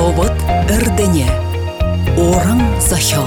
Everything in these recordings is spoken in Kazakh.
Ховот эрдене. Орын захал.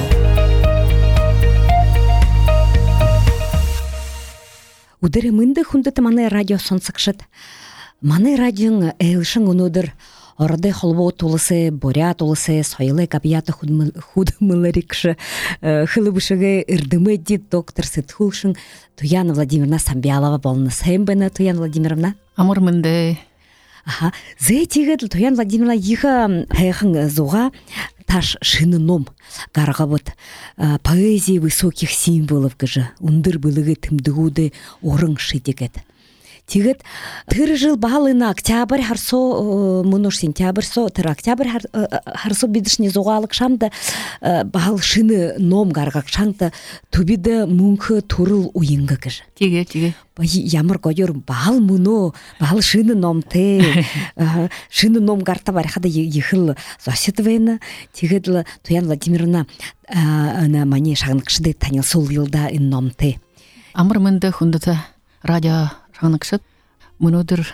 Удары мынды хундыты маны радио сонсықшыт. Маны радиоң әйлшың ұнудыр. Орды холбо тулысы, боря тулысы, сойлы кабията худмыларикші, хылыбышығы үрдімі дед доктор Сытхулшың Туяна Владимировна Самбиалова болны. Сәймбіні, Туяна Владимировна? Амыр мынды. Зай тегіл Туяна Владимировна егі әйхің зуға таш шыны ном гарғабыт поэзии высоких символов гыжы. Ундыр былығы тымдығуды орың шидегет. Тигет тыр жыл бағалына октябрь харсо мұныш сентябрь со тыр октябрь харсо бидішне зоғалық шамды бағал шыны ном гарғақ шаңды түбіді мүңкі турыл уйынғы кіж. Теге. Ямыр көйір бағал мұны, бағал шыны ном те, шыны ном гарта барихада ехыл зосетвейні. Тигедлі Туяна Владимировна мане шағынықшыды танил сол елда ин ном те. Амыр мынды хүндіті радио Шаңнықшыт, мұнудыр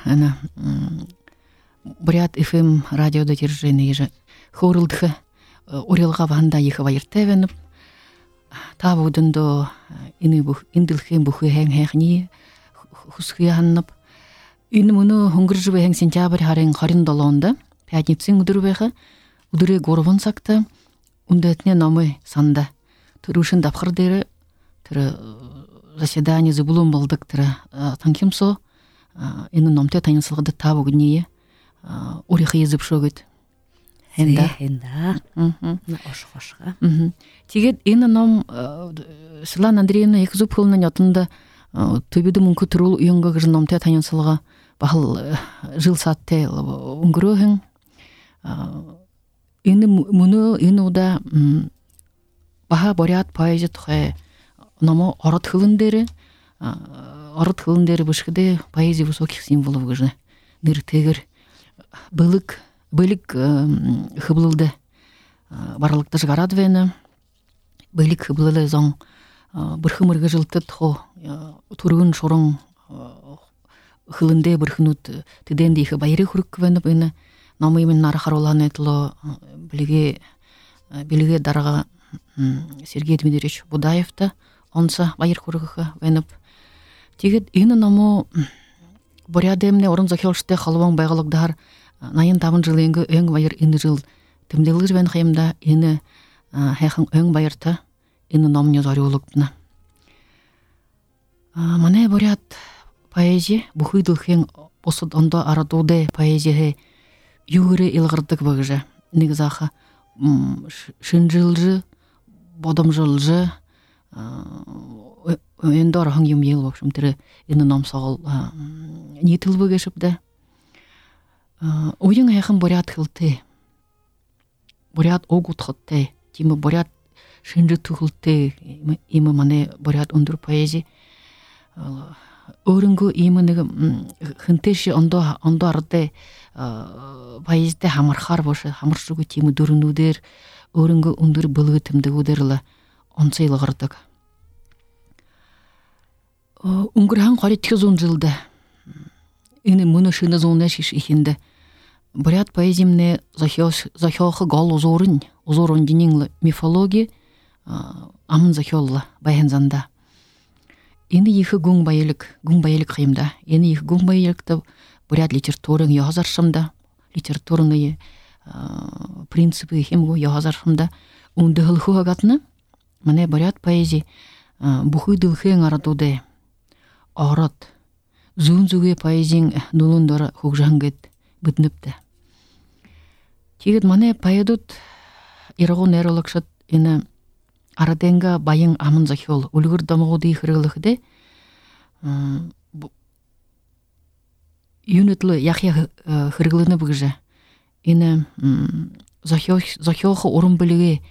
Бурят FM радиода держені ежі хорылдығы орелға ванда ехі вайырты әвеніп, табы ұдынды инділхен бұхы әң-әңіне құсқы әңініп. Үні мұны хүнгір жывы әң сентябрь харен қарин долонды, пятницин ұдыры бәғі, ұдыры ғорвын сақты, ұнды әтіне намы санда. Тұрушын дапқырдері, түрі заседание забулом балдык тыра танкимсо ины номте танысылгыды табы гүние орихы езіп шөгет. Хенда. Ош-хошға. Тегет ины ном Светлана Андреевна екізіп қылынан ятында төбеді мүнкі тұрул үйінгі ғыжын номте танысылға бағыл жыл сатте үңгірөхін. Ины ұда баға борят поэзия тұхай Намо ород хылындері бішкіде поэзия высоких символов гыжы. Ныртегір бөлік хыблылды барлыкты жыгарадвені. Бөлік хыблылы зоң бірхымырғы жылтыт хо турғын шорың хылынды бірхынут теденді ехі байыры хүрікківені бүйіні. Намы емен нарахар олан әтілі біліге дарыға Сергей Дмитриевич Будаевты онса байыр хүрігі веніп. Тегет ені наму борядемне орын захелште халуан байғалықдар найын табын жыл енгі өң байыр ені жыл тімделгі жбен қайымда ені хайқын өң байырты ені намын язары олықпына. Мане боряд поэзия бұхыйдылхен осыд онда арадуды поэзия югірі илғырдық бағыжы. Негізақы шынжылжы, бодымжылжы, енді арахың ем ел бақшым түрі ені нам сағыл нетіл бөгешіпді. Ойың әйқын борят қылты, борят оғыт қытты, темі борят шынжы тұғылты, емі мане борят өндір поэзия. Өрінгі емінігі хынтеші онды арыды поэзияда хамархар бошы, хамаршығы темі дүрінудер, өрінгі өндір бұлығы тімді өдерлі онсайлы ғырдық. Үңгірхан қары 210 жылды. Ені мұны шыны зоны шеш екенді. Борят поэзиямне захиоқы гал озорын денеңлі мифология амын захиолы байынзанда. Ені ехі гүң байылық қайымда. Ені ехі гүң байылықта борят литературын яғазаршымда. Литературыны принципы ехемгі яғазаршымда. Үнді ғылқы ғатыны Мане борят поэзия бұхыйдылхен арадуды. Арат, зүүн-зүүге поэзияң нулындары хұғжаңгет бұдныпты. Тегет мане поэдут ирағын әрілікшат ені араденға байың амын захиол. Үлгір дамығуды ихырғылықды юнитлы яқия хырғылыны бұғжы. Ені захиолқы орын біліге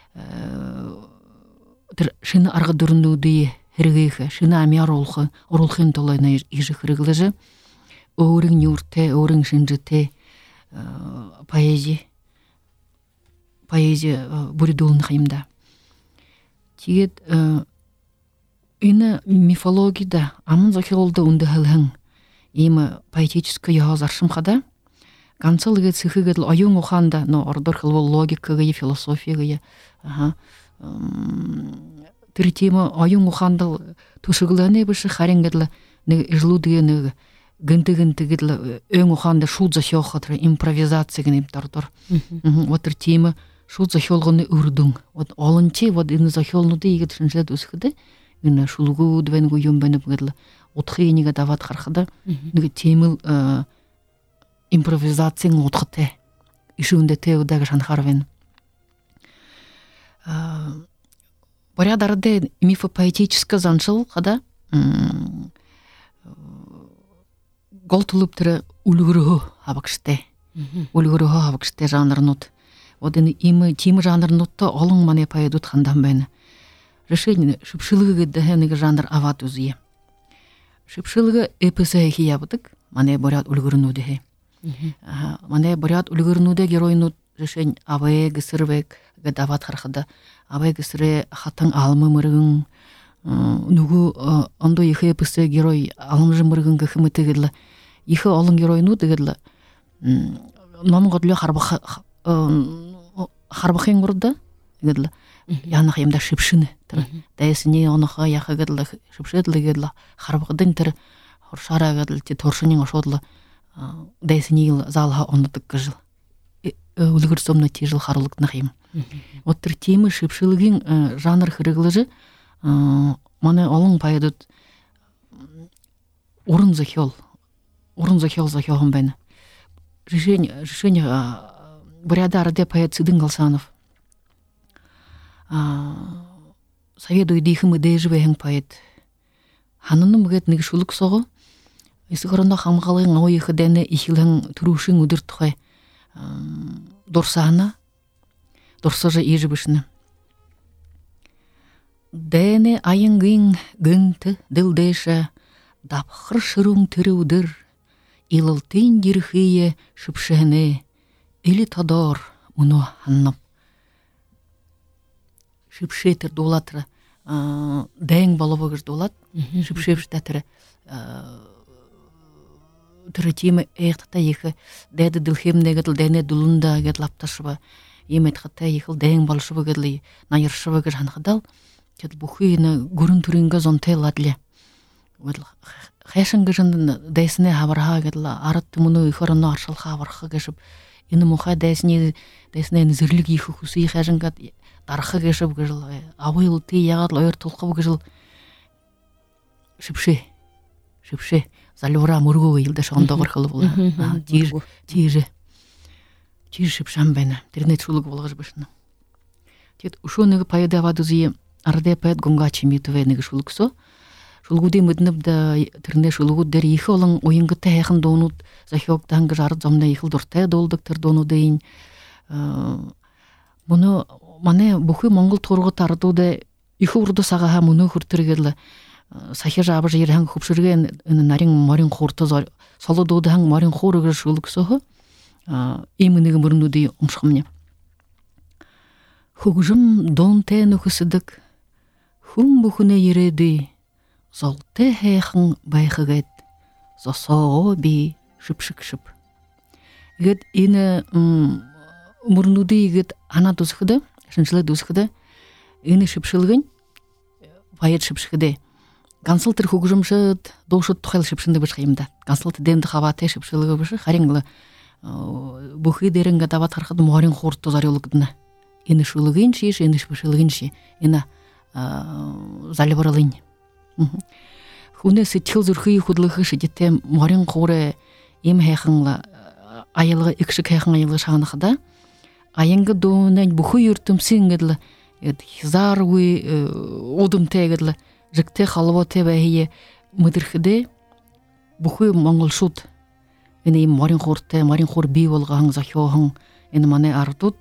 шыны арғы дүріндуді хіргейхі, шыны амияр орылхын толайна ежі хіргіліжі, өрің нүрте, өрің шынжыте поэзия бүрідуылын қайымда. Тегет, ені мифологияда амын захиолды үнді хілхің, емі поэтическі яғаз аршымқада, Гансылыгы цихыгы аюң уханда, но ордор хылвол логикага и философияга. Третима аюң уханда тушыгыланы бышы харенгедла не излудыгы гынты-гынты өң уханда шудза хёхатра импровизация гынып тартор. Вот третима шудза хёлгыны үрдүң. Вот олынче вот ины захёлнуды игет шинжет усхыды. Ины шулгу двенгу юмбенып гыдла отхыйнига дават хархыда. Ныгы темил импровизацияң отхыте. Ишуынде теудага шанхарвен. Порядарде мифопоэтическа заншыл хада гол тулуптыры үлгүрүхү абакште. Үлгүрүхү абакште жанрнут. Вот ины имы тимы жанрнутта олың мане поэдут хандан бен. Решение шыпшылыгы дехенеге жанр ават үзие. Шыпшылыгы эписе хиябыдык, мане борят үлгүрүнүдехе. Мане борят үлгүрүнүде геройнут решень аве гысырвек гадават хархада. Аве гысыры хатың алмы мырыгын. Нугу ондо ихе эписе герой алымжы мырыгын гыхымыты гедла. Ихе олың геройну дегедла. Номын годлы харбахын урда гедла. Янах ямда шыпшыны. Дайсыне оныха яха гедла шыпшыдлы гедла. Харбахдын тыр хоршара гедла те торшынын ошодлы. Дайсыне ил залха ондыдык гыжыл. Үлгүрсөмна тижил харлык нахим. Вот третимы шыпшылыгын жанр хырыглыжы мане олың пайдут урын захёл захёлым бен. Решение бурядар де поэт Сыдын Галсанов. Советую дихым идеежбеһин поэт. Ханыным гет нигшулук сого. Исыгырында хамгалын ойыхы дене ихилэн турушын удыр тухай. Дорсана дорсажа ежибышны. Дене айынгын гынты дылдеша дапхыр шырың түрі удыр. Илылтын дирхие шыпшыны или тадар мұны ханнап. Шыпшетір долатыры дәң балабығыз долат. Шыпшетір түрі темі әйқтіта ехі дәді ділхемне геділ дәне дұлында гед лапташыба. Емет қыта ехіл дәң балшыбы гедлі найыршыбы гед жанқыдал. Кед бұхыйны көрін түрінгі зонтай ладле. Хэшин гыжын дәсіне хабарха гедла арытты мұны ихарыны аршыл хабарха гешіп. Ені мұха дәсіне зірлік ехі құсы ехәжін гад дархы гешіп гыжыл. Ауыл тей яғад лайыр тұлқып гыжыл. Шыпше. Залюра мұрғы елді шағында ғырқылы болды. Тиежі шыпшам бәні. Тернет шулық болғыш бішіні. Тет ұшуынығы пайда авадызы арде пайд гонғачы метувенығы шулық со. Шулгуды мүдініп да түріне шулгуд дәрі ехі олың ойынғы тәйіқін донуд, захиоқтанғы жарыд зомна ехіл дұртай долдықтыр дону дейін. Мұны мане бұхы моңғыл торғы тарыдуды ехі ұрды сағаға мұны хүртіргерлі. Сахи жабы жайырхан құпшырген нарин марин қорты солы доудыхан марин қорығы шулық соғы. Емінігі мұрынуды ұмшқымне. Хугжым дон тәні құсыдық. Хум бұхыны ереді. Золты хэйхэн байхыгэд, зосоо би шыпшык-шып. Гэд ины мурнуды игед ана дусхыды, шыншылы дусхыды, ины шыпшылгын, байет шыпшыгыды. Гансылтыр хугжымшыд, доушыд тухайл шыпшынды бышқайымда. Гансылты денді хаваты шыпшылығы бышы, харинглы бұхы дерінгі дават харқыды муарин хорты зарелігдіні. Ины шылығын шеш, ины шыпшылығын ше, ины залибарылын. Хуне сетхил зүрхи худлығы шедетте муарин хоры ем хэйхыңла айылығы икшік хэйхың айылығы шағынықыда. Айынғы доонан бұхы юртымсын гедлі, хизар уй одым тәгедлі, жікте қалыва тәбәйе мүдірхіде бұхы моңғыл шуд. Ені ем муарин хорты, муарин хор бей олғаң захиоғың, ені мане артуд.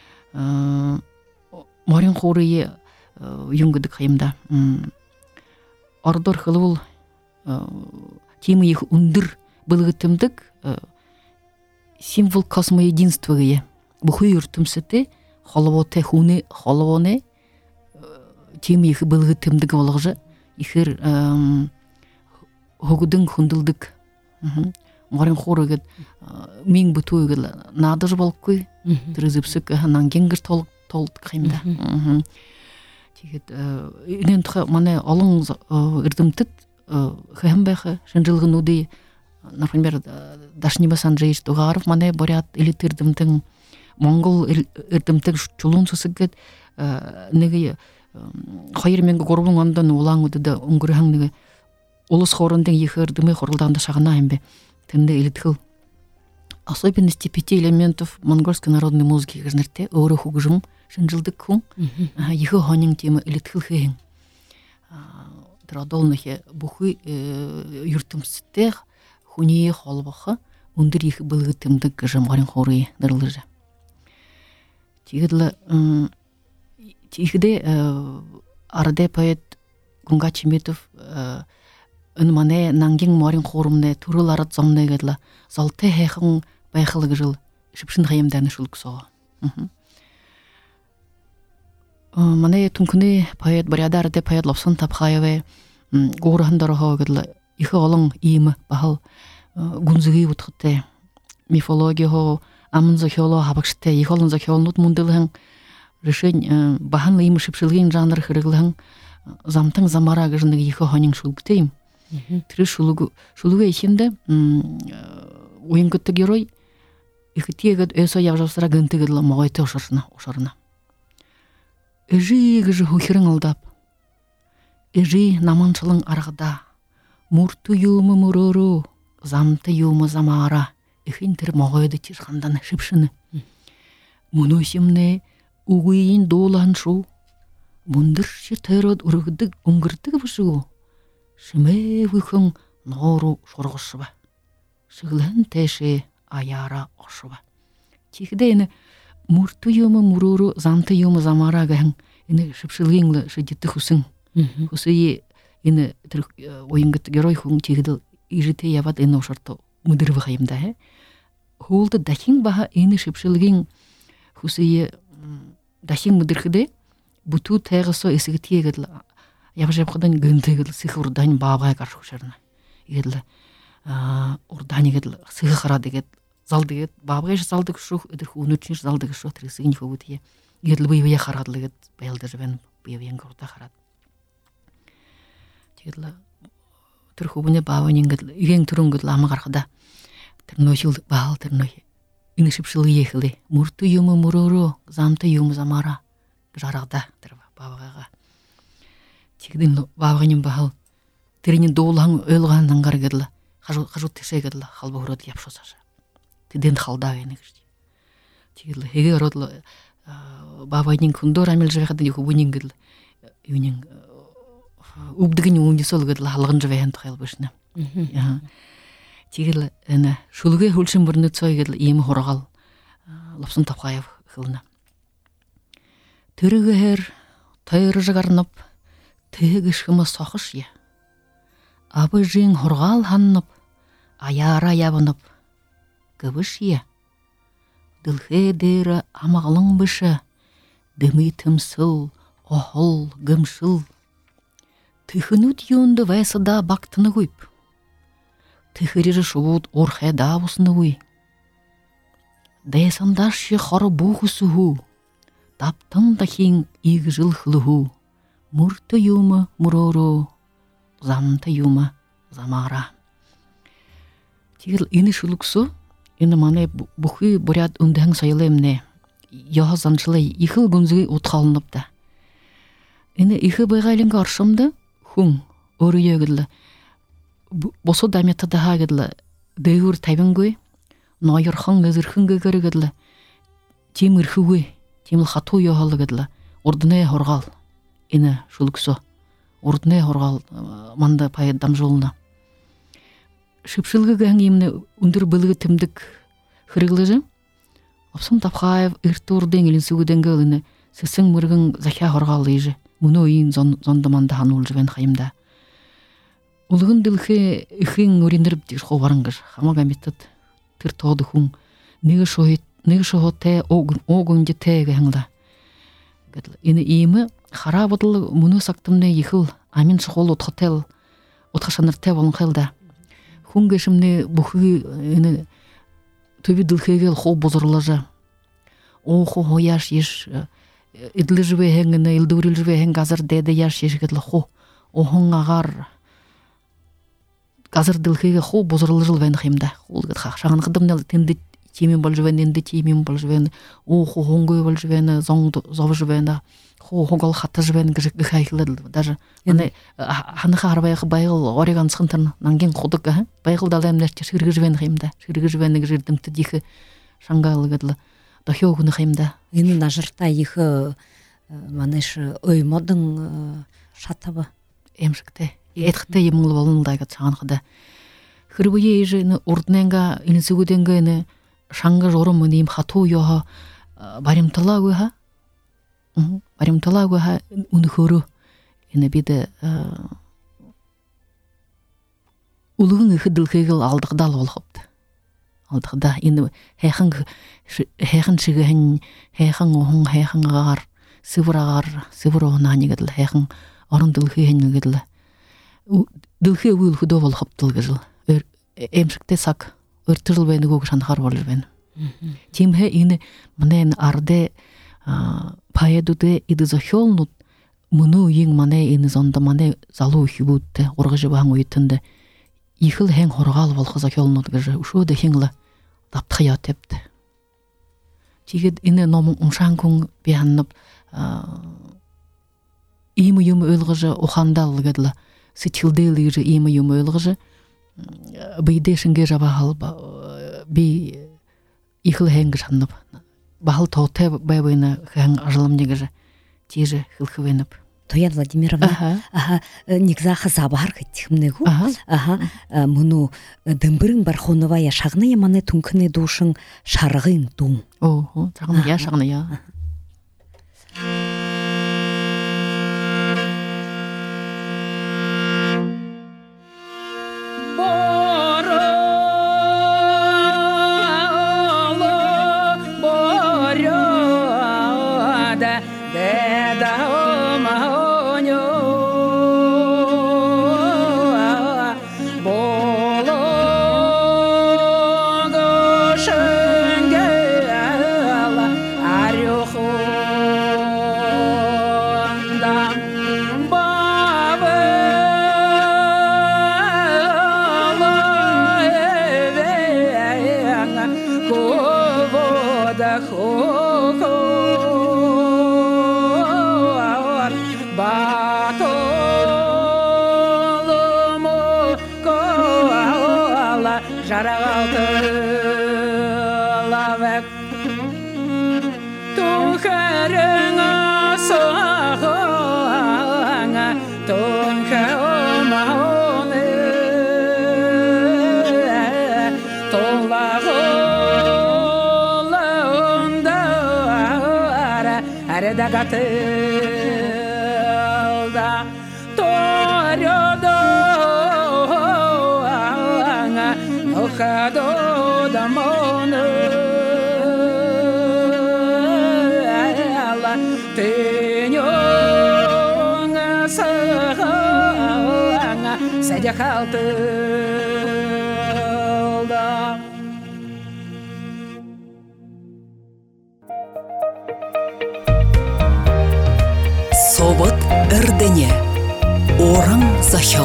Муарин хоры юнгыдық қайымда. Ордор хылыл темы их ундыр былгытымдык символ космоединствоге. Бұхы юртымсыты холовоте хуны холовоне темы их былгытымдык олғжы ихер хогудың хундылдык. Морин хорыгыд мин буту гыл надыж болкуй трызыпсык нангенгер толт каймда тигет инен тха мане алың ирдымтыт хэмбэхэ шынжылгынуды например дашниба санжейш тугаров мане борят или тирдымтың монгол ирдымтың чулун сусыгет неге хайыр менге горбун андан улаңуды да унгурхан неге улус хорындың ехырдымы хорылданда шагана эмбе тенде илитхил особенности 5 элементов монгольской народной музыки гыжнерте оры хугжым шынжылдык хун ехы хонин тема илитхил хейн традолнахе бухы юртымсытех хуни холбахы ундыр ехы былгытымдык гыжым гарин хоры дырлыжы тигедле тигде арде поэт Гунга Чиметов мане нангин марин хорумне туруларат замне гедла залте хехэн байхлыгы жыл шипшин хаямданы шулксо мане тункуне поэт барядар де поэт лопсон тапхаеве горхандархо гедла ихе олон им бахал гунзыги утхте мифология хо амнзо хёло хабакште ихолон за хёлнут мундылхан решень бахан им шипшилгин жанр хырыглхан замтың замара гыжны ихе ханин шулктейм Тры шулугу ехинде уйнгытты герой ихтиегет өсө явжавсыра гынтыгыдла могойты ошарына. Эжи гыжы хухирың алдап, эжи наманчылың арғыда, мурту юмы мурору, замты юмы замара, ихинтір могойды тишхандан шипшыны. Мунусимне угуйин долан шу, мундыршы терод ургыдык уңгыртыгы бышу. Шыме выхын нору шорғышыба. Шыглын тәші аяра ошыба. Тихде ені мурту юмы муруру, замты юмы замара гәң, ені шыпшылғыңлы шыдетті хусың. Хусыйы ені ойынгыт герой хуң тихділ ижіте ябат ені ошарты мұдырвы қайымда. Холды дахин баха ені шыпшылғың хусыйы дахин мұдырхыды бұту тәғысо есігі тегідлі Явжепқадан гынтыгыдыл сыхы урдань бабай каршы хушарына. Игеділі урдань игеділі сыхы қарады егед залды егед бабай залды күшух өдір хуынучынш залды күшух тірісі гінфа өтіе. Игеділі бұйвая қарадылы егед байлды жывен бұйваян көрді қарады. Игеділі түр хубыне бабайнен геділі үйен түрін геділі амы қарқыда түрнөшіл бағал түрнөші. Инышыпшылы ехілі. Мұрты юмы мұрыру, замты юмы замара. Жарағда түрба бабайға. Тигдин бабганин бахал тиринин доулаң өлгандан гаргедла хажут тешегедла халба урод япшосаша тиден халда венегшти тигдил хеге родло бабганин кундор амел жевехдин юбунин гедла юнин убдыгин ундисол гедла халгын жевен тхайлбышна тигдил эне шулге хулшин бурны цой гедла им хоргал лапсын тапхаев хылна түргер тайры жагарнып Тегішкімі соқыш е. Абы жиң хұрғал ханнып, аяра ябынып, гыбыш е. Дылхе дері амағылың бұшы, дымы тымсыл, охыл, гымшыл. Тыхынут юнды вайсыда бақтыны көйп. Тыхырежі шуыд орхе дабысыны көй. Дайсандаш хоры бұғысы ху, таптың дахин игі жыл хылы ху. Мурты юмы мурору, замты юмы замара. Тигіл ини шулуксу, ини мане бұхы борят үндіғін сайылымне, яға заншылай ихыл гүнзігі ұтқалыныпты. Ини ихы байғайлинға аршымды, хуң, өрі егідлі, босу даметі daha гідлі, дэйгір тайбінгөй, найырхың өзірхіңгі көрі гідлі, темір хүгөй, теміл хату яғалы гідлі, ордыне хорғал. Ine şulukso urtne horgal manda payet damjoluna. Şıpşılgı gängimne undur bılgı timdik hırıglıjı. Apsım tapxaev ırtı urden elin sügüden gölüne sısın mırgın zaka horgallıjı. Muno oyun zondamanda hanulжы ben xayımda. Улығын дылхы ихин өрендіріп деш ховарыңғыш. Хамага метод тыр тоды хун. Неге шохот те огунде те гәңді. Ine ими харабыдыл мұны сақтымны ехіл амин шықол отхотел отхашаныр те болын қелда. Хун кешімне бұхы төбі дылхегел хо бозырлажа. Охо хояш еш идлы живе хенгіне, илдурил живе хенг азыр деде яш ешгетлі хо. Охың ағар азыр дылхеге хо бозырлы жыл вен хемда. Шағын қыдымнел тенді тимен бол живен, енді тимен бол живен. Охо хоңгой бол живен, зов живен. Хогол хаты живен гыхайхылы. Даже ханыха арбайғы байғыл ореган сықынтырын нанген қодық. Байғыл далаймлерче шырғы живен хемда. Шырғы живен жырдымты дихы шаңғалы гыдлы. Дохёгуны хемда. Ины нажырта ихы маныш оймодың шатабы. Эмшікті. Этхті еміңлі болындайға чағанқыда. Хырбые ежі урдненга, инсігуденга шаңғы жорым мұнейм хату йоға баримтала гыха. Баримтала гыха уны хөру. Биді улығын үхі дылхегіл алдықдал олғыпты. Алдықда хэйхэн шигэн, хэйхэн оғын, хэйхэн ағар, сывыр оғын анигадыл, хэйхэн орын дылхегэн гадыл. Дылхе уйл худо олғыптыл гажыл. Эмшікте сак өртіріл бәйні көк шанхар болыр бәйні. Тимхе ины мұнайын арде паядуде иды захёлнут, мұну ең манай ины зонда манай залу үхібудді, орғы жыбаң ойытынды. Ихыл хәң хорғал болғы захёлнут гажы, ұшуды хеңлі таптықия тепті. Тегід ины номын ұңшан күн бейанып, имы юмы өлғыжы оқандал гадылы, сетилдейлі гажы имы юмы өлғыжы, бейде шынге жабағал бей ихыл хәң гажанып, бағыл тоғытай бәйбейні хәң ажылым негажы, тежі хылхывеніп. Тоян Владимировна, негзахы забар кеттімнегу. Мұну дымбырың бархонова я шағны яманы түнкіні душың шарғын дұң. Шағны я, шағны я. Gatılda toryodoğana okadodamonu ala tünyona sağana secakaltılda. Собот Эрдене. Орын захал.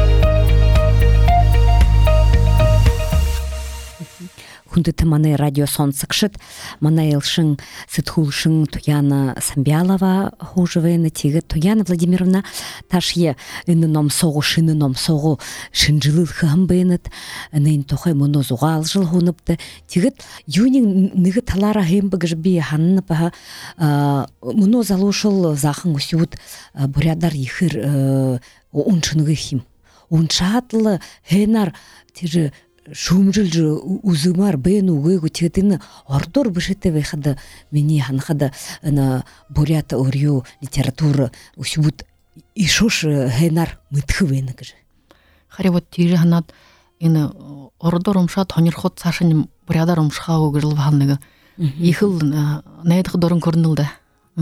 Хүндэт манай радио сонсогчид манай элшин сэтхүүлшин Туяна Самбялова хоживэна тэгээд Туяна Владимировна ташье энэ ном согу шинэ ном согу шинжилэл хамбэнэт энэ тухай мөн зугаал жил хунапты тэгээд юуны нэг талаараа хэмбэг би ханна ба мөн залуушил захан өсүүд бурядар ихэр унчныгы хим унчаатл хэнар тэр шумжилж үзмар бэн үгээгүү тэгдэн ордор бишэтэ байхад миний ханахад на бурят өрөө литература өсвүүд ишуш хэнар мэдэх вэ гэж. Харин вот тийж ханаад энэ ордор умшаад хонирхот цаашин бурядар умшхаагүй гэж л бахан нэг ихэл найдах дөрөн көрнөл да.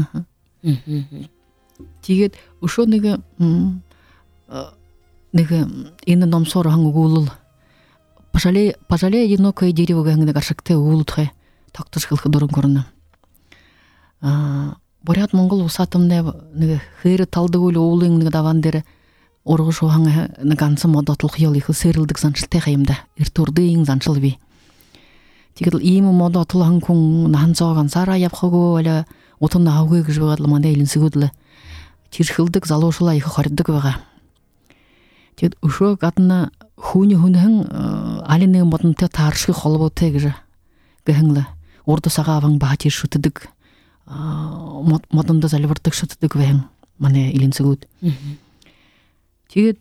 Тэгээд өшөө нэг энэ номсоор хангуулал Пожалей одинокое дерево гангна гаршакте улутхе тактыш хылхы дурын көрүнө. Борят монгол усатымне хыры талды улы улыңны давандere оргуш оһаңа гансы модотлук йылы сырылдык занчылте хайымда иртурдың занчыл би. Тигил ийми модотлуган кун нанзоган сара япхого аля отунна хаугы гыжбагадлы мандайлын сыгыдлы тирхылдык залошула их хордык бага. Тед ушо гатна хүнхэн алины модонте таршгы холботе гыжа гэнглы орду сагаван баатир шутыдык модонда залбыртык шутыдык вэн мане илин сыгыд. Тед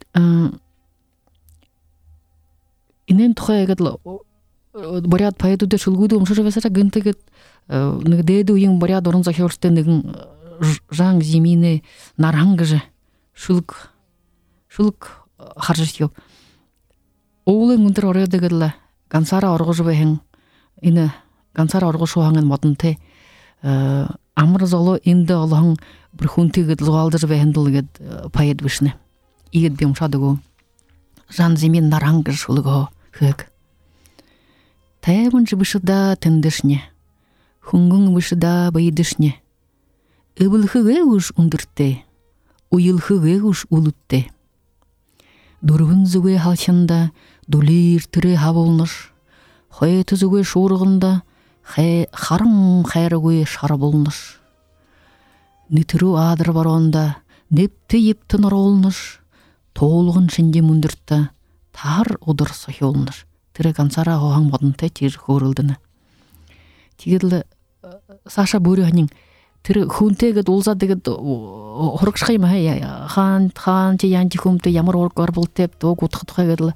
инен тухайгадлы борят поедуде шулгуду умшырвесара гынтыгыт нигдеду уйын борят орын захёрстен жан зимины нарангыжы шулк харжыш ёп. Оулын унтыр орыдыгыдла гансара оргыжы бэхэн ины гансара оргышу хаңын модынте амыр золу инде олоң бір хунтыгыд луалдыр бэхэндылыгыд поед вышны. Игыд бемшадыгу жан зимин нарангыжы шулыгы хык. Тайвын жыбышыда тындышне, хунгын вышыда байдышне. Ыбылхыгэ уж ундыртте, уйылхыгэ уж улутте. Дурвын зүге халчында дулир түрі хаволныш, хайты зүге шорығында харым хайрыгы шары болныш. Нитіру адыр баронда непті епті ныр олныш, толғын шенде мүндіртті тар одыр сахи олныш. Тірі гансара оған модынте тер көрілдіні. Тегірлі Саша бөріғанын тірі хүнтегіт олзадығыт орықшқайма хан те янти хүмті ямар орқар бұл теп тоқ ұтқытқайғырлы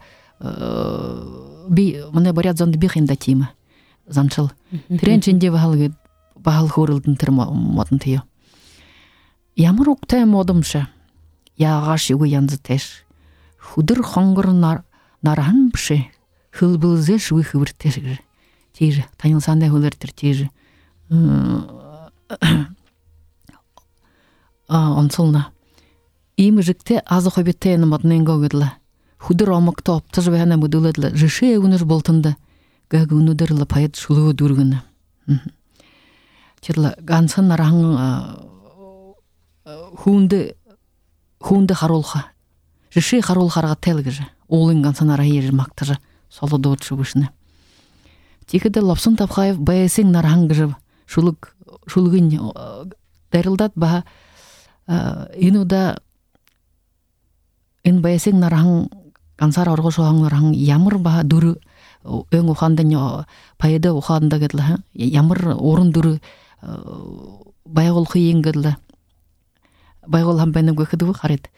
мұны барят занды бейхінда теймі заншыл. Тіренчінде бағал көрілдің тірі модынте ё. Ямар оқтай модымшы яғаш юғы янзы тәш. Худыр қоңғыр наран біші хылбылзе шуы хыбыртешгір. Тейжі, танылсандай хылыртыр тейжі. Онсылна. Имі жікте азы хобеттейні маднен гөгідлі. Худыр омыкты оптыж бәйіні мұдылыдлы. Жышы өңір болтынды. Гөгі үнудырлы пайет шулығы дұргіні. Чырлы, гансын нарағын хунды харолға. Жышы харолғарға тәлгіжі. Олың гансын ара ері мақтыжы. Солы доғытшы бішіні. Текіді Лапсын Тапқаев бәйесің нарағын шулығын дәрілдат баға инуда ин бәйесің нарағын гансар орғы шоғын нарағын ямыр баға дүрі өң ұқандың пайды ұқандың кәділі ямыр орын дүрі байғол қиын кәділі байғол хамбайным көкіді қарет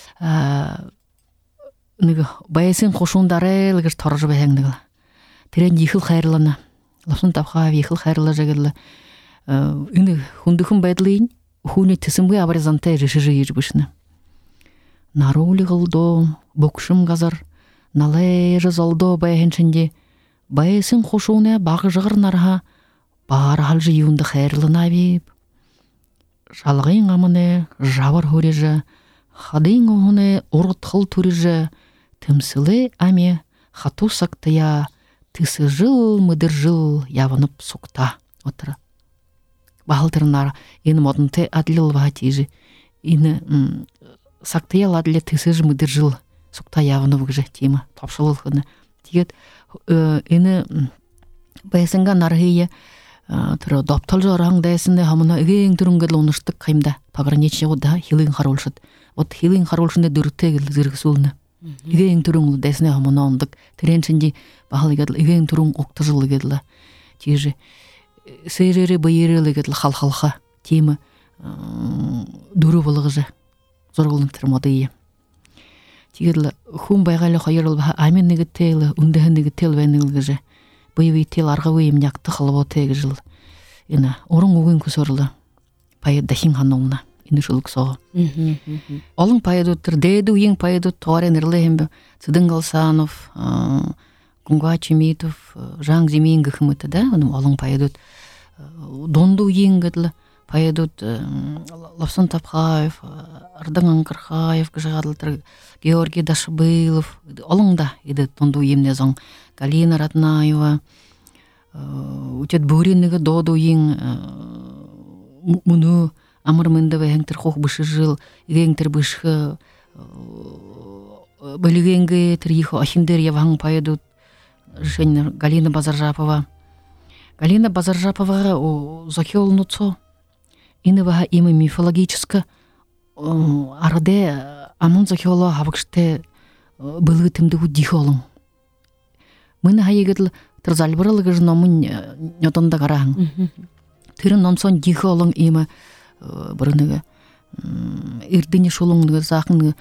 бәйесің қошуындары лгіш торжы бәйіңдігі Тирен ехил хайрлана. Лапсын Тапқаев ехил хайрлы жагырлы. Үні хундықын байдылыйын, хуны тісімгі абаризантай жышыжы ежбішіні. Нарулы ғылдо, бұқшым ғазар, налайжы залдо байхеншінде, байысын қошуына бағы жығыр нарға, бар халжы юынды хайрлына бейіп. Жалғын амыны жавыр хөрежі, хадың оғыны орғытқыл түрежі, тімсілі әме хату сақтыя, Тысы жыл, мұдыр жыл, явынып соқта отыры. Бағылдырынар, ені модынты адлил баға тейжі. Ені сақтаял адле тысы жыл, мұдыр жыл, соқта явынып ғыжы темі, топшылылғыны. Тегет, ені байсынға нарғые, тұры доптал жараң дәсінде хамына үгең түрінгіл оныштық қаймда, пағырнече ғыда хилың қаролшыд. От хилың қаролшынды дүріттегіл зіргі сұлыны. Үгең түрің дәсіне хамына ондық. Тіреншінде бағалы кәділ үгең түрің оқтыжылы кәділі. Тежі сейрері байерелі кәділ хал-халға темі дүрі болығы жа. Зорғылын тұрмады ие. Тегеділі хүм байғалы қайырыл баға амен негіттейлі, үндіғын негіттейлі бәнігілгі жа. Байы тел арғы өйім яқты қалып отегі жыл. Ені орын өгін көсорылы. Пайы дахин хануына. Ені жылық соғы. Олың пайыдуттыр, дейді үйін пайыдут тоғарен ірлі Цыдын Галсанов, Кунгва Чемитов, Жан Зимин гыхмыты да, олың пайыдут. Донду үйін гыдлы, поедут Лавсон Тапхаев, Ардың Анкархаев, Гжадылтыр, Георгий Дашбылов, олыңда еді тонду емне зоң, Галина Ратнаева, Утет Буринығы доду ең мұны амырмынды вәңтір қоқ бұшы жыл, егеңтір бұшы бөлігенгі тірихо ахиндер еваң поедут Галина Базаржапова. Галина Базаржапова захел нуцо. Инываға имы мифологическа арады амон захела хавықшты бұлғы тімдігі дихолың. Мыны хайегеділ тұрзалбырылығы жыномын нетонда қарағың. Түрін номсон дихолың имы бұрынығы ирдіне шолыңығы зақынығы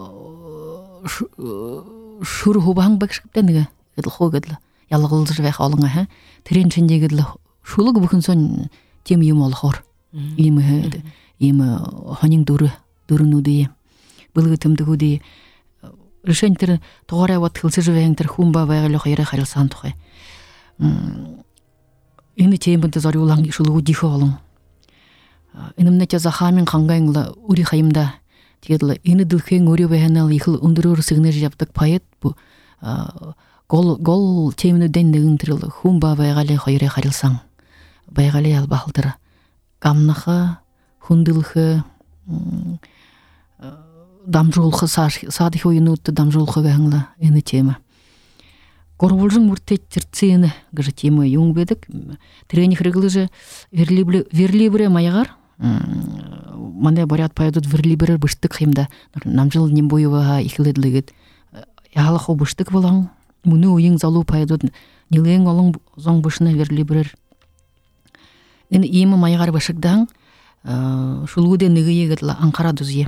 шүр хубаң бәкшіптенігі еділ қойгеділ ялығылды жывәқ олыңа. Түрен чендегеділ шулығы бүкін сон тем ем олы қор. Имы ханин дурынуды былғы тымдығуды решентер тоғарай ват хылсы жывәңтер хумба вайғылы қайры қарылсан тұқай. Ины тембінті зары олаң шылығы дихы олың. Инымнәте захамин қаңғайыңлы ұри қайымда тегеділі ины дылхен ұри вәйінал ехіл ұндырыр сығыны жаптық пайет бұ гол теміні дәндігін түрілі хумба вайғылы қайры қарылсан. Байғылы албақылдыры. Камнахы, хундылхы, дамжолхы, садық ойыны ұтты дамжолхы ғаңлы әні темі. Горболжың мұрттет тіртсені ғыжы темі ең бедік. Трені қырғылы жы верлибірі майығар. Мандай барят пайдуд верлибірі бұштық қимда. Намжыл нембойыва екіледілігіт. Яғалақы бұштық болаң. Мұны ойың залу пайдуд. Нелең олың зоң бұшына верлибірі. Ин имы майғар башыгдаң шулуде ныгы егітла Анқара дүзге.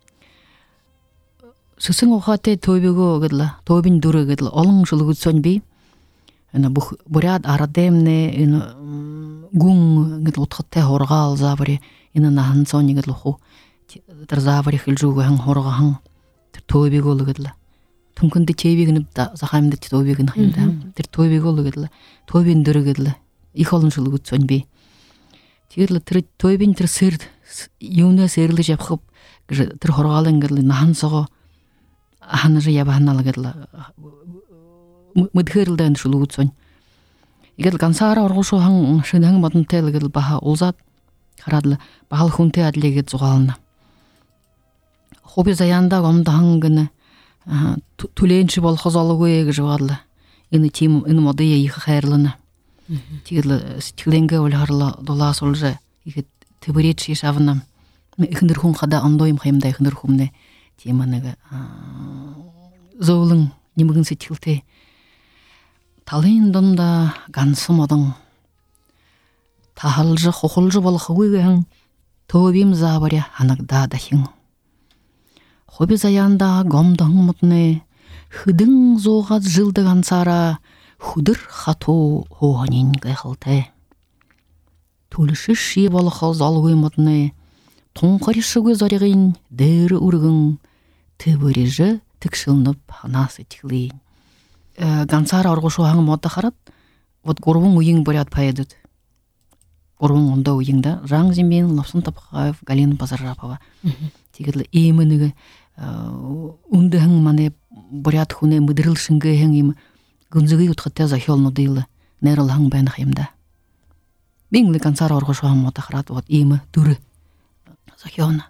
Сысың оғаты тойбего гыдла, тойбин дуры гыдла, олың шулугыд сөнбей. Буряд арадемне, гуң гыдла утқытты хорғал забыры, нахан сони гыдла ху. Тір забыры хилжуғы хаң хорғаң, тойбего гыдла. Түмкінді тейбегініп да зақаймды тойбегін қимда. Тір тойбего гыдла, тойбин дуры гыдла, их олың шулугыд сөнбей. Тегерлі тойбен тір сыр, еуіне сырлы жапқып, тір хорғалың гырлы, нахан соғы, аханы жы ябағаналы гырлы, мұдғырылды әнді шулуғыд сон. Егерлі қансағара орғышу хаң шынаңы мадын тәлі гырлы баға олзад, қарадылы, бағал хүнте әділегет зұғалына. Хобі заянда ғомда хаң гыны, түленші бол қозалығы егі жығадылы, іні моды егі қайырлыны. Тегерлі стиленге өлғарлы дола солжы тібірет шешавына үкіндір хүн қада ондойым қайымда үкіндір хүмне теманыға зоулың немігін сетілте талын донда ғансым одың тахалжы қоқылжы болықы өйгің тобим забаря анықда дахың хобі заянда гомдың мұтыны хыдың зоғат жылды ғансара худыр хату хоғанин ғайқылты. Түліші ши балықы залғы мұтыны, тұңқарышы көз арығын, дәрі ұрығын, түбірежі тікшілініп анасы тіклейін. Гансар арғышу аңы модда қарат, вот горвың ойың бұрят пайедід. Горвың онда ойыңда, Жан Зембен, Лавсон Тапхаев, Галина Базаржапова. Тегерлі емінігі, үндіғің мане бұрят хуне мұдырылшынғы ең емі, Гүнзігі ұтқытты захелну дейлі, нәріл хаң бәні қайымда. Беңлі қансар орғышу хаң мотақырат, емі дүрі захелна.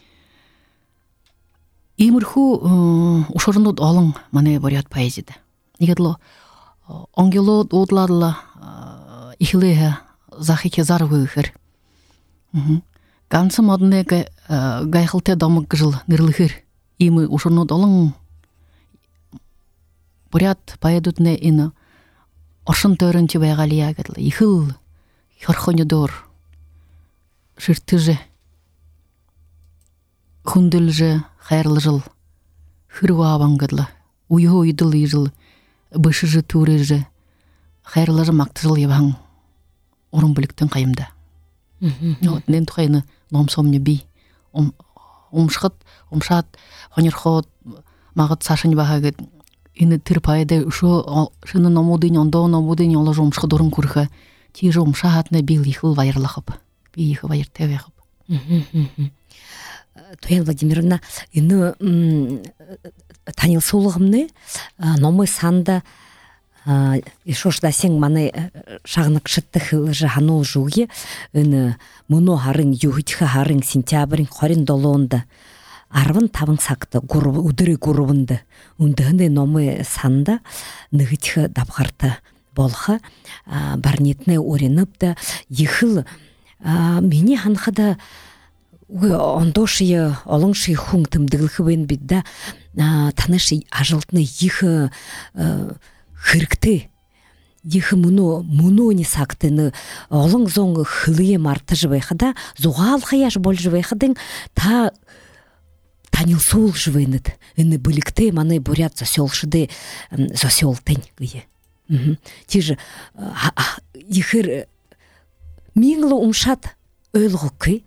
Емірху ұшырынуд олың мане бұрят поэзиді. Егедлі оңгелуд ұдладылы ихілігі захеке зарғы үхір. Гансы модыны ғайқылты дамық жыл нұрлығыр. Емі ұшырынуд олың Бурят поедутне ина оршын төрінті байғалия гыдлы. Ихыл хөрхөне дор. Шырты же. Хундыл же хайрлы жыл. Хырва абан гыдлы. Уйхо уйдыл жыл. Бышы же туры же. Хайрлы же мақты жыл ебаң. Орын бүліктің қайымда. Нен тұқайны номсомне бей. Омшқыт, омшат, хонерхот, мағыт сашын баға гыд. Ины тыр пайда шыны номудын, ондо номудын, олы жомшқы дұрын күрхі. Ти жомша атына бил ихыл вайырлақып. бийхы вайыртебе хып. Туян Владимировна, ины танилсуулығымны номы санда ишошда сең маны шағынық шытты хылжы ханул жуге ины мұны харын югитха харын сентябрин хорин долуында арвын табын сақты удыры гурубынды ундығынды номы санда нығытхы дапқарты болха барнетне оренып ехыл мені ханхада ондошия олыңши хун тымдылхы бен бидда таныши ажылтны ехы хыркты ехы мұну не сақтыны олың зоңы хылые марты жывайхада зуғал хаяш бол жывайхадың та танил сол жывайныд үні білікті маны бурят засёлшыды засёлтын гые. Тижі ехір меңлі умшат өйлғықы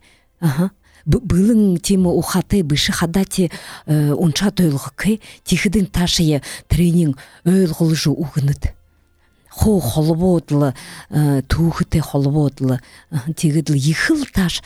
Былың темі ұқаты бұшы қадаты ұншат өйлғықы тихідің ташыя тренинг өйлғылжы ұғыныд. Хо холободлы, туғыты холободлы, тегідлі ехіл таш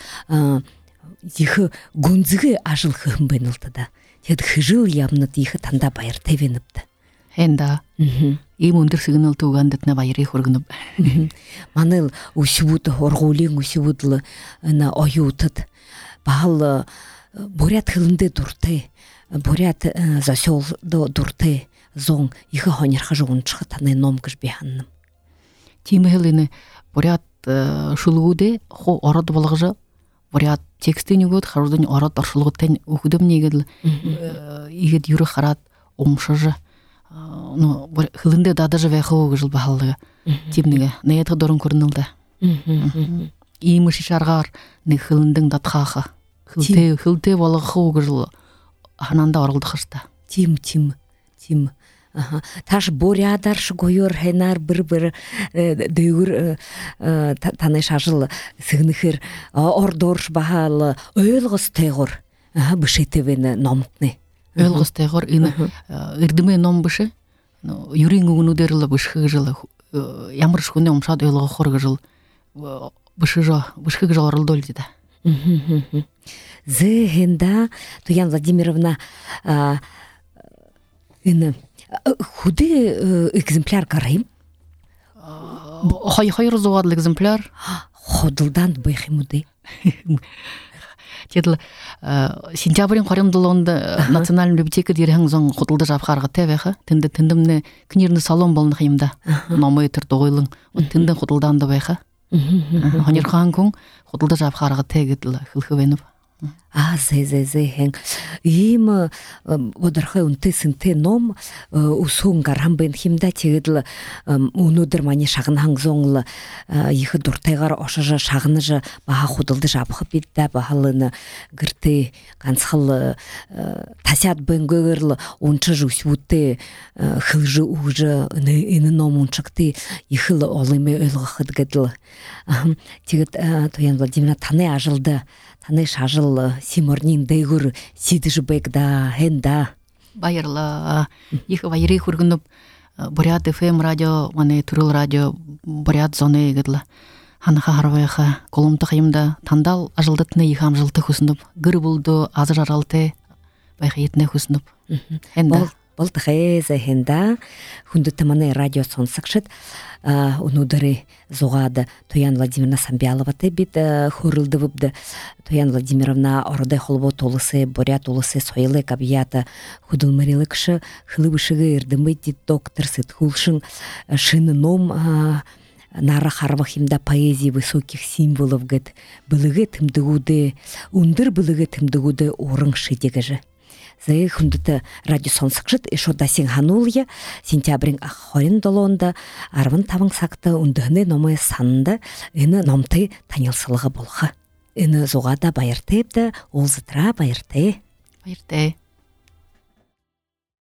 ехі гүнзігі ажыл қығым бәнілді. Теді хыжыл ямныд ехі танда байыр тәвеніпті. Хенда. Им өндір сігініл туғандытна байыры құрғынып. Маныл усивуды, орғулең усивудлы ойутыд. Бағал бурят хылынды дұрты, бурят засёлды дұрты, зоң егі хонерға жоғыншығы таны ном кішбе-ханным. Тимі хылыны бурят шылуыды, хо орады болғыжы, бурят текстін өгід, қарудың орад оршылғыттен өкідім негеділ, егед юры қарат, омшыжы, хылынды дадыжы вәқы өгіжіл бағалығы, тимнігі, нәйеті дұрын көрінілді. Имыши шарғар не хылындың датқақы. Хылте болығы қоғы жылы хананда орылды қышта. Тим. Таш борядаршы гойор хэнар бір-бір дөйгір таныш ажылы сығынықыр ордорш бағалы өйлғыз тәғыр бішетевені номтны. Өйлғыз тәғыр үрдіме ном бішы юрин ұғыну дәрілі бішқығы жылы ямырш күнне омшад өйлғы қорғы жыл бышхыг жа орылды өлді да. Зэгэнда, Туян Владимировна, худы экземпляр қарайым? Хайыр зуғадыл экземпляр. Ходылдан байхим уды. Теділ, сентябрин қорымдылығында национальный библиотека дерехің зоң құтылды жапқарға тәвәқі. Тіндімні кінерінді салон болын қиымда. Номы тұрды ойылың. Тінді құтылдан да байқы. Хонерхан күн құтылды жапқарға тәгіділі қылқывеніп. Зэ. Им одырхай унты сынты ном усун гарам бен химда тегедл унудыр мани шагынхан зоңлы ехы дуртайгар ошажа шагыныжы баха худылды жапхы бидда бахалыны гырты ганцхыл тасят бен гөгөрлы унчы жусвутты хылжы угжы ины ном унчыкты ехылы олыме өлгөхыд гэдл тегед Туян Владимировна таны ажылды таны шажыл Симорнин дэйгур сидыжы бэкда, хэнда. Байырла, ехы байыры хүргініп, Бурят FM радио, маны Турыл радио, Бурят зоны егідлі. Ханыха харвайха, колумты қайымда, тандал ажылдытны ехам жылты хүсініп, гүр бұлды азыр аралты, байқа етіне хүсініп. Хэнда. Болты хайза хэнда, хүндіті маны радио сонсықшыд, унудыры зуғады Туян Владимировна Самбяловаты бит хурылды выбды. Туян Владимировна ородай холбо толысы, Бурят улысы сойлы кабията худылмарилы кіші, хылы бішігі ердімі дит доктор сытхулшын шыны ном нара харвахимда поэзии высоких символов гэд былығы тымдығуды, ундыр былығы тымдығуды орың шедегіжі. Зэ хүндіті радио сонсықшыд, ешо дасен ханулия, сентябрин хорин долонда, арвын табын сақты үндіғыны номы санында, үні номты танилсылығы болға. Үні зуғада байырты епті, ол зытра байырты. Байырты.